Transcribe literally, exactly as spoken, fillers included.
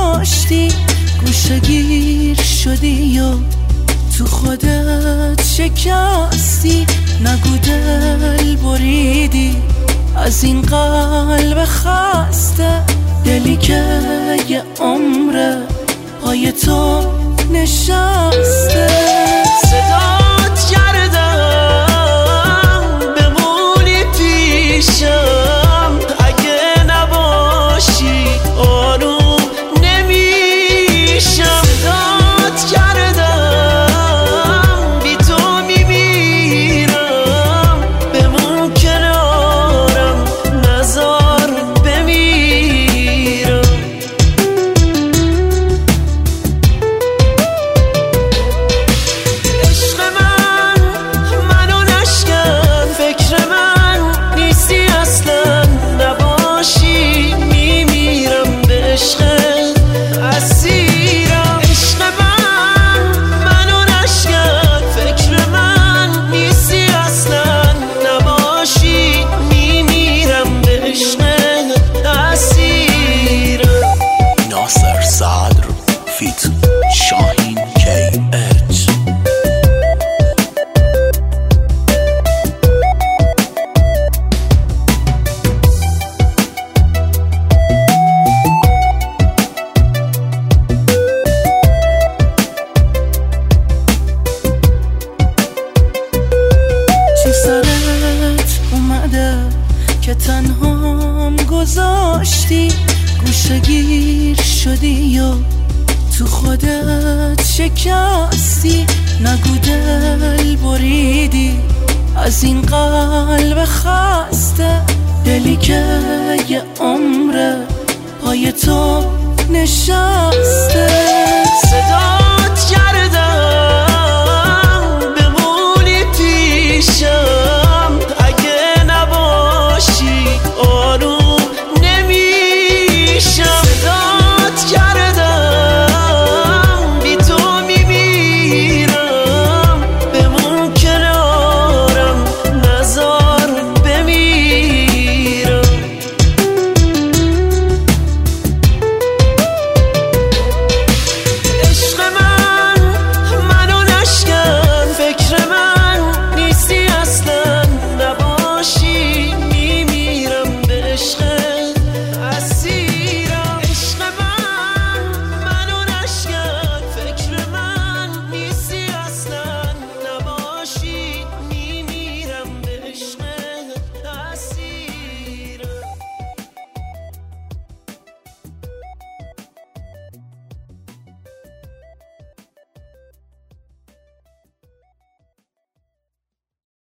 گذاشتی، گوشگیر شدی و تو خودت شکستی. نگو دل بریدی از این قلب خسته، دلی که یه عمره پای تو نشسته. صدات کردم بمونی پیشم، اگه نباشی آروم نمیشم. صدات کردم بی تو میمیرم، بمون کنارم نزار بمیرم. عشق من منو نشکن، فکر من نیستی اصلا، نباشی میمیرم به عشق اسیرم. عشق من منو نشکن، فکر من نیستی اصلا، نباشی میمیرم به عشق اسیرم. ناصر صدر فیت شاهین کی اچ. چی سرت اومده که تنهام گذاشتی، گوشگیر شدی و تو خودت شکستی. نگو دل بریدی از این قلب خسته، دلی که یه عمره پای تو نشسته.